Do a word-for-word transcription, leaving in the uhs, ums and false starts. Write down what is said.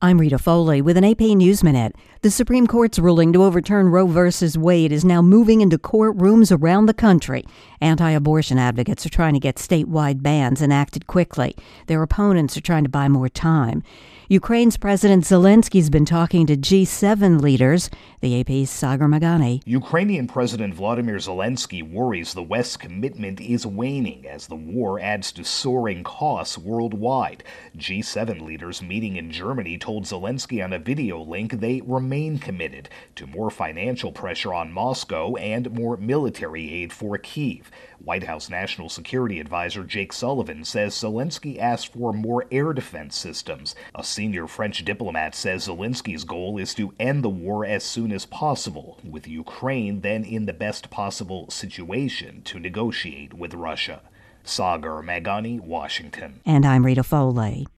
I'm Rita Foley with an A P News Minute. The Supreme Court's ruling to overturn Roe v. Wade is now moving into courtrooms around the country. Anti-abortion advocates are trying to get statewide bans enacted quickly. Their opponents are trying to buy more time. Ukraine's President Zelensky's been talking to G seven leaders. The A P's Sagar Meghani. Ukrainian President Vladimir Zelensky worries the West's commitment is waning as the war adds to soaring costs worldwide. G seven leaders meeting in Germany told Zelensky on a video link they remain committed to more financial pressure on Moscow and more military aid for Kyiv. White House National Security Advisor Jake Sullivan says Zelensky asked for more air defense systems. A senior French diplomat says Zelensky's goal is to end the war as soon as possible, with Ukraine then in the best possible situation to negotiate with Russia. Sagar Meghani, Washington. And I'm Rita Foley.